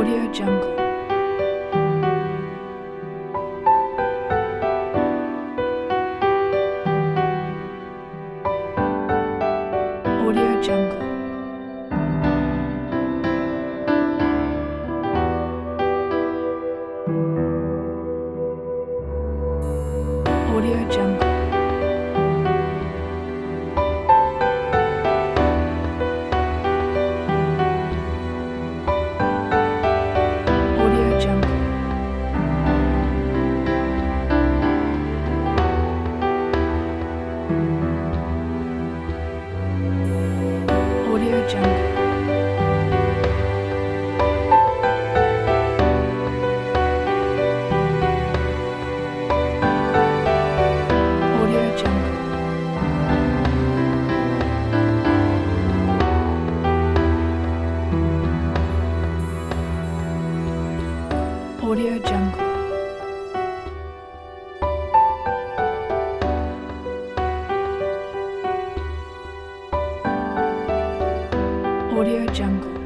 Audio Jungle. Audio Jungle. Audio Jungle. Audio Jungle. Audio Jungle. Audio Jungle. Audio Jungle. Audio Jungle.